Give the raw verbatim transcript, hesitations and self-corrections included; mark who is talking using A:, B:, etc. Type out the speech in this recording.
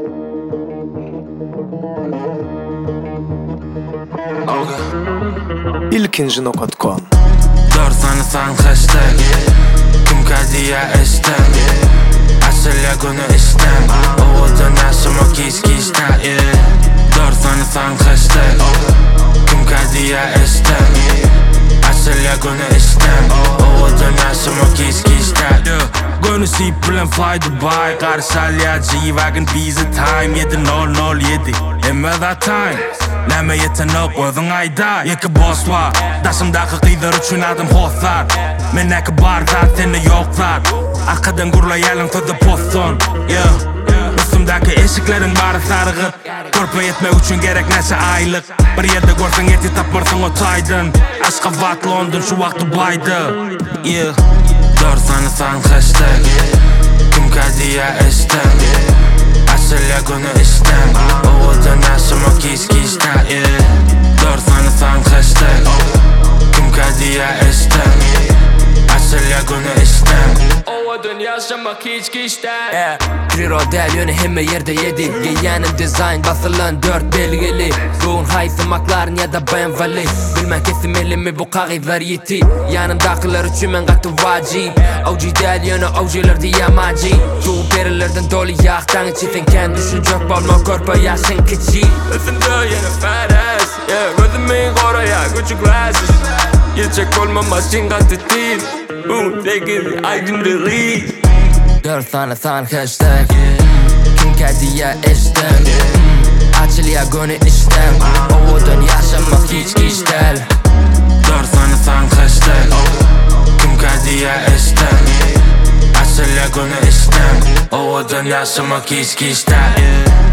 A: ilkinci nokta com
B: Dört sanısan hashtag Kim kadiya istem Asıl yagunu istem Oğudun yaşama kiz kizda Dört sanısan hashtag Kim kadiya istem Asıl yagunu istem Oğudun yaşama kiz kizda Gönü sip bilen fly Dubai Karşalya G-Wagon Visa Time yedi nol nol yedi Emme that time Lemme yetin upp öðün ayda Yeki boss var Daşımdaki qiydir üçün adım hothlar Men eki barda seni yoklar Arkadan gurlayalın sözü postun yeah. Üstümdeki eşiklerin barı sarığı Körpe yetmek üçün gerek neşe aylık Bir yerde görsen yeti tapmırsın o taydın Aşka vat London şu vakti baydı yeah. Dört sanısan hashtag Kim kadiya istem Asıl yagunu istem Oğudun yaşama kiz kizda Dört sanısan hashtag Kim kadiya istem Asıl yagunu istem
C: Oğudun yaşama kiz kizda
D: Kriro del yönü hemme yerde yedi Giyenim design basılan dört belgeli Ruhun haysimakların ya da ben vali Bilmem kesimeli mi bu kağıtlar yeti Yanımdakiler üçün men katı vacip O G del yönü O G'ler diyemacı Tuğ perilerden dolu yaktan içitin Kendi düşüncök bolma körpe yaşın kiçi
C: Üstünde yine feres yeah. Gözümün koraya küçük glasses Yiyecek olmamaz çingatı değil Boom, take it, I can release
D: Dört sanısan hashtag Kim kadiya istem Açıl yagunu istem Oğudun yaşamak hiç kiştel
B: Dört sanısan hashtag Kim kadiya istem Asıl yagunu istem Oğudun yaşamak hiç kiştel